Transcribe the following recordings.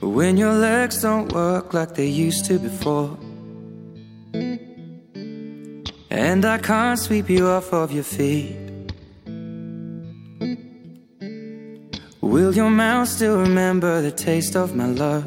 when your legs don't work like they used to before, and I can't sweep you off of your feet. Will your mouth still remember the taste of my love?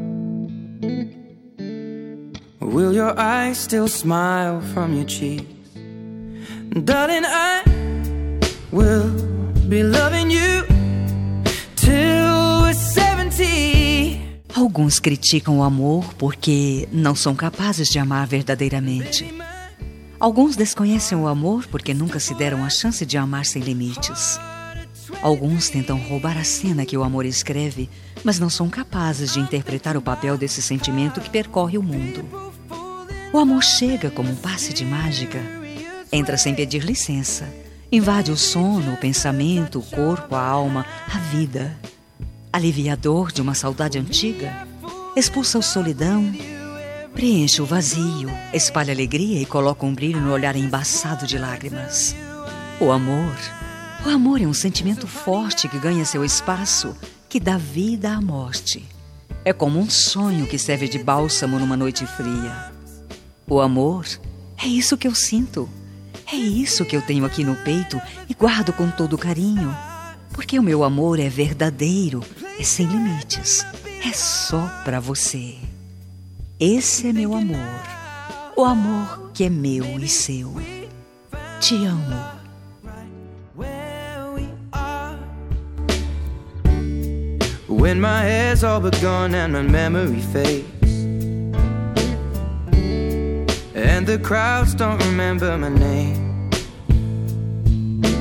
Will your eyes still smile from your cheeks? Darling, I will be loving you till we're 70. Alguns criticam o amor porque não são capazes de amar verdadeiramente. Alguns desconhecem o amor porque nunca se deram a chance de amar sem limites. Alguns tentam roubar a cena que o amor escreve, mas não são capazes de interpretar o papel desse sentimento que percorre o mundo. O amor chega como um passe de mágica, entra sem pedir licença, invade o sono, o pensamento, o corpo, a alma, a vida. Alivia a dor de uma saudade antiga, expulsa a solidão, preenche o vazio, espalha alegria e coloca um brilho no olhar embaçado de lágrimas. O amor é um sentimento forte que ganha seu espaço, que dá vida à morte. É como um sonho que serve de bálsamo numa noite fria. O amor é isso que eu sinto, é isso que eu tenho aqui no peito e guardo com todo carinho, porque o meu amor é verdadeiro, é sem limites, é só pra você. Esse é meu amor, o amor que é meu e seu. Te amo. When my hair's all but gone and my memory fades, and the crowds don't remember my name,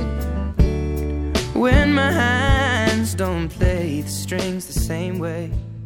when my hands don't play the strings the same way,